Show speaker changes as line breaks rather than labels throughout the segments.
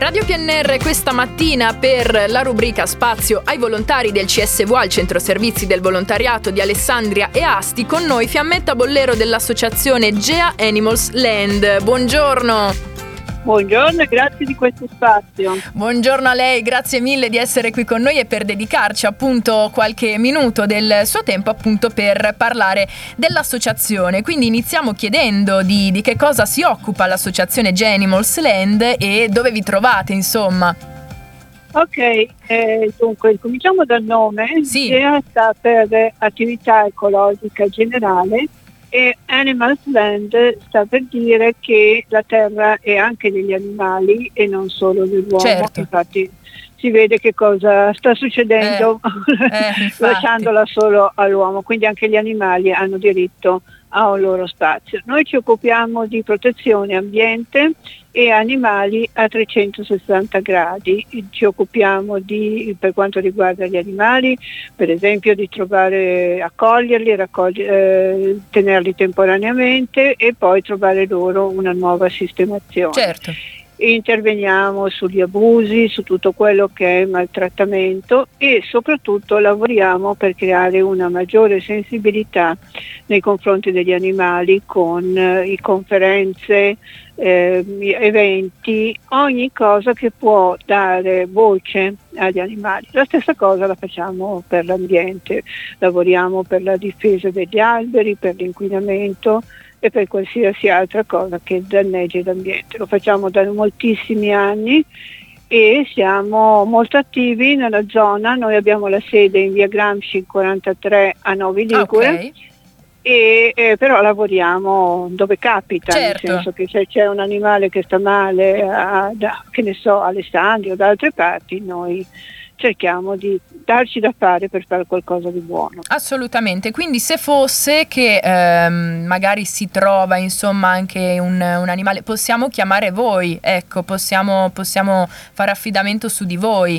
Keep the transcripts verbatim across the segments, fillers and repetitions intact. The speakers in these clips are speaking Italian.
Radio P N R questa mattina per la rubrica Spazio ai volontari del C S V A, il Centro Servizi del Volontariato di Alessandria e Asti, con noi Fiammetta Bollero dell'associazione Gea Animals Land. Buongiorno.
Buongiorno e grazie di questo spazio.
Buongiorno a lei, grazie mille di essere qui con noi e per dedicarci appunto qualche minuto del suo tempo appunto per parlare dell'associazione. Quindi iniziamo chiedendo di, di che cosa si occupa l'associazione Gea Animals Land e dove vi trovate, insomma.
Ok, eh, dunque cominciamo dal nome.
Sì.
Gea sta per attività ecologica generale e Animals Land sta per dire che la terra è anche degli animali e non solo dell'uomo.
Certo.
Infatti si vede che cosa sta succedendo
eh, eh,
lasciandola solo all'uomo, quindi anche gli animali hanno diritto a un loro spazio. Noi ci occupiamo di protezione ambiente e animali a trecentosessanta gradi, ci occupiamo di, per quanto riguarda gli animali, per esempio di trovare, accoglierli, raccogliere, eh, tenerli temporaneamente e poi trovare loro una nuova sistemazione.
Certo.
Interveniamo sugli abusi, su tutto quello che è maltrattamento e soprattutto lavoriamo per creare una maggiore sensibilità nei confronti degli animali con eh, conferenze, eh, eventi, ogni cosa che può dare voce agli animali. La stessa cosa la facciamo per l'ambiente, lavoriamo per la difesa degli alberi, per l'inquinamento e per qualsiasi altra cosa che danneggi l'ambiente. Lo facciamo da moltissimi anni e siamo molto attivi nella zona. Noi abbiamo la sede in via Gramsci quarantatré a Novi Ligure.
Okay.
E, eh, però lavoriamo dove capita,
Certo.
nel senso che se c'è un animale che sta male, a, da, che ne so, Alessandria o da altre parti, noi cerchiamo di darci da fare per fare qualcosa di buono.
Assolutamente, quindi se fosse che ehm, magari si trova insomma anche un, un animale, possiamo chiamare voi, ecco, possiamo, possiamo fare affidamento su di voi.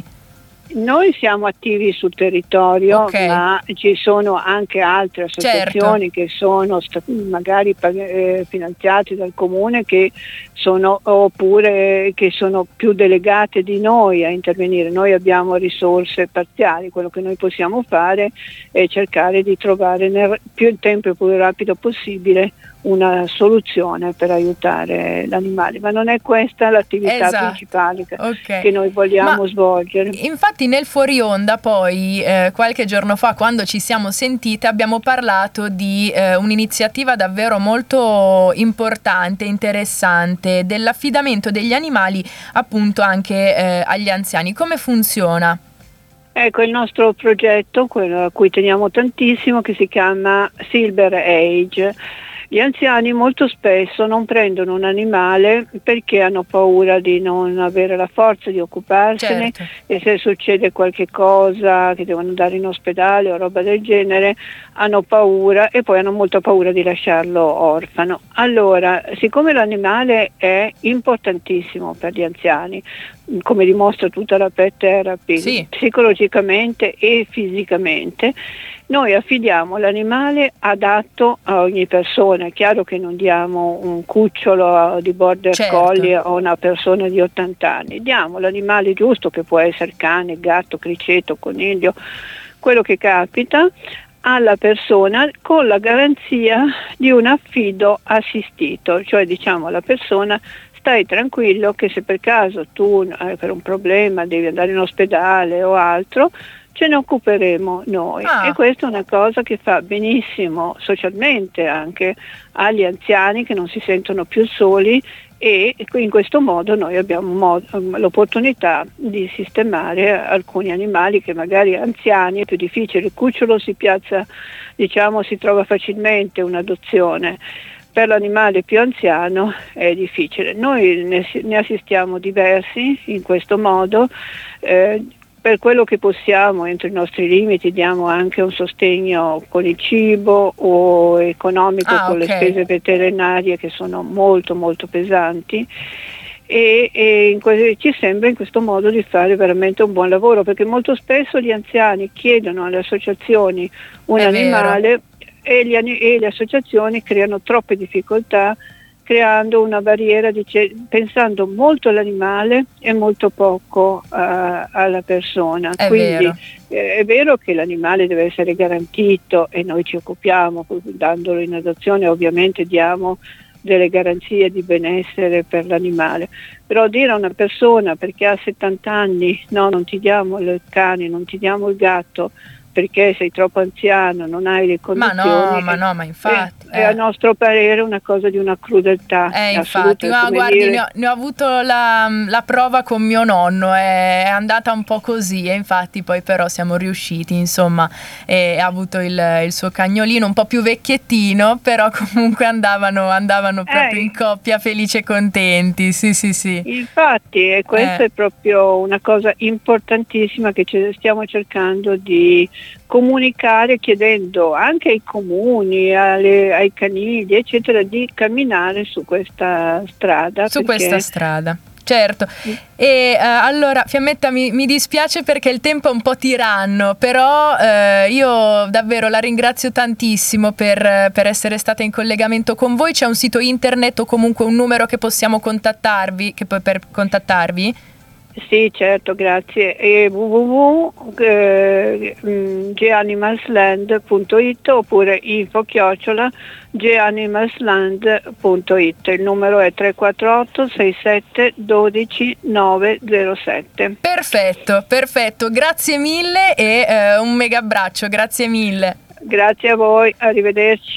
Noi siamo attivi sul territorio,
Okay.
ma ci sono anche altre associazioni,
Certo.
che sono st- magari eh, finanziate dal comune, che sono, oppure che sono più delegate di noi a intervenire. Noi abbiamo risorse parziali, quello che noi possiamo fare è cercare di trovare nel più il tempo più rapido possibile una soluzione per aiutare l'animale, ma non è questa l'attività
Esatto.
principale che,
Okay.
che noi vogliamo
Ma
svolgere.
infatti nel fuori onda poi eh, qualche giorno fa, quando ci siamo sentite, abbiamo parlato di eh, un'iniziativa davvero molto importante, interessante, dell'affidamento degli animali appunto anche eh, agli anziani. Come funziona?
Ecco, il nostro progetto, quello a cui teniamo tantissimo, che si chiama Silver Age. Gli anziani molto spesso non prendono un animale perché hanno paura di non avere la forza di occuparsene.
Certo.
E se succede qualche cosa, che devono andare in ospedale o roba del genere, hanno paura e poi hanno molta paura di lasciarlo orfano. Allora, siccome l'animale è importantissimo per gli anziani, come dimostra tutta la pet therapy,
Sì.
psicologicamente e fisicamente, noi affidiamo l'animale adatto a ogni persona. È chiaro che non diamo un cucciolo di border
Certo.
collie a una persona di ottanta anni, diamo l'animale giusto, che può essere cane, gatto, criceto, coniglio, quello che capita, alla persona, con la garanzia di un affido assistito, cioè diciamo alla persona: stai tranquillo che se per caso tu eh, per un problema devi andare in ospedale o altro, ce ne occuperemo noi.
Ah.
E questa è una cosa che fa benissimo socialmente anche agli anziani, che non si sentono più soli, e in questo modo noi abbiamo mod- l'opportunità di sistemare alcuni animali che magari anziani è più difficile. Il cucciolo si piazza, diciamo, si trova facilmente un'adozione. Per l'animale più anziano è difficile. Noi ne, ne assistiamo diversi in questo modo. Eh, Per quello che possiamo, entro i nostri limiti, diamo anche un sostegno con il cibo o economico,
Ah,
con
okay.
le spese veterinarie, che sono molto molto pesanti, e, e in que- ci sembra in questo modo di fare veramente un buon lavoro, perché molto spesso gli anziani chiedono alle associazioni un
È
animale e, gli, e le associazioni creano troppe difficoltà creando una barriera, dice, pensando molto all'animale e molto poco uh, alla persona.
È
Quindi
vero.
eh, è vero che l'animale deve essere garantito e noi ci occupiamo, dandolo in adozione ovviamente diamo delle garanzie di benessere per l'animale, però dire a una persona perché ha settanta anni no, non ti diamo il cane, non ti diamo il gatto perché sei troppo anziano, non hai le
Ma
condizioni,
no, ma no, ma infatti.
è, è a
eh.
nostro parere una cosa di una crudeltà
Eh,
assoluta.
infatti, ma
come
guardi,
dire-
ne ho, ne ho avuto la, la prova con mio nonno, è, è andata un po' così e infatti poi però siamo riusciti, insomma, e ha avuto il, il suo cagnolino un po' più vecchiettino, però comunque andavano, andavano proprio
Eh,
in coppia felici e contenti, sì sì sì.
Infatti, e questa
Eh.
è proprio una cosa importantissima che ci stiamo cercando di comunicare, chiedendo anche ai comuni, alle- ai canili, eccetera, di camminare su questa strada.
Su
perché
questa strada. Certo, e eh, allora Fiammetta mi, mi dispiace perché il tempo è un po' tiranno, però eh, io davvero la ringrazio tantissimo per, per essere stata in collegamento con voi. C'è un sito internet o comunque un numero che possiamo contattarvi, che poi per contattarvi?
Sì, certo, grazie. E w w w punto g animalsland punto it oppure info chiocciola g animalsland punto it. Il numero è tre quattro otto sei sette uno due nove zero sette.
Perfetto, perfetto. Grazie mille e eh, un mega abbraccio. Grazie mille.
Grazie a voi, arrivederci.